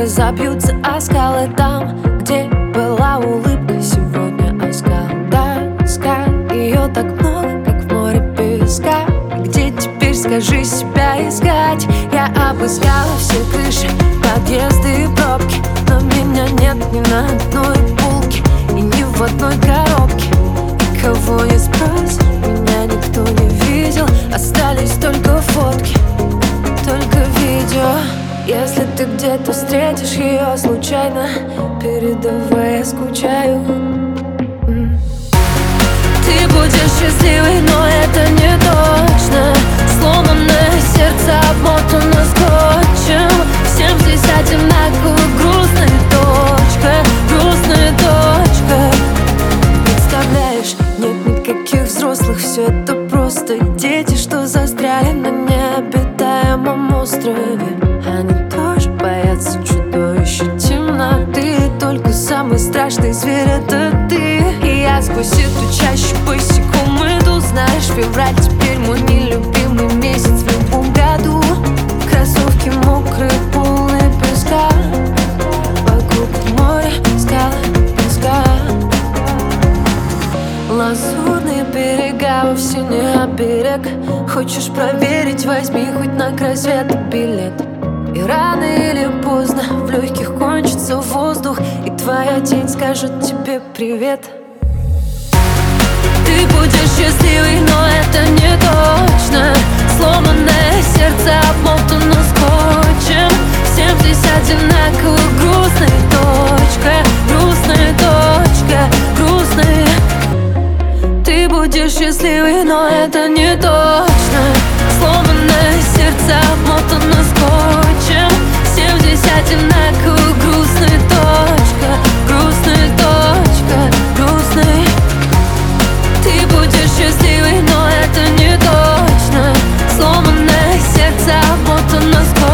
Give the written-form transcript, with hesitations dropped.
разобьются о скалы. Там, где была улыбка, сегодня оскал. Тоска, ее так много, как в море песка. Где теперь, скажи, себя искать? Я обыскала все крыши, подъезды и пробки, но меня нет ни на одной полке и ни в одной коробке. И кого не спросишь, меня никто не видел. Остались только фотки, только видео. Если ты где-то встретишь ее случайно, передавай, я скучаю. Ты будешь счастливой, но это не точно. Сломанное сердце обмотано скотчем. Всем здесь одинаково грустная точка, грустная точка. Представляешь, нет никаких взрослых, все это просто дети, что застряли на необитаемом острове. Они тоже боятся чудовища темноты. Только самый страшный зверь — это ты. И я сквозь эту чащу босиком иду. Знаешь, февраль теперь мой нелюбимый месяц в любом году. Кроссовки мокрые, полные песка. Вокруг море, скалы, песка. Лазурные берега, вовсе не оберег. Хочешь проверить, возьми хоть на край света билет. И рано или поздно в легких кончится воздух, и твоя тень скажет тебе привет. Ты будешь счастливой, но это не точно. Сломанное сердце обмотано скотчем. Всем здесь одинаково грустная точка, грустная точка, грустная. Ты будешь счастливой, но это не точно. Сломанное сердце обмотано скотчем. Всем здесь одинаково грустная точка, грустная точка, грустная. Ты будешь счастливой, но это не точно. Сломанное сердце обмотано скотчем.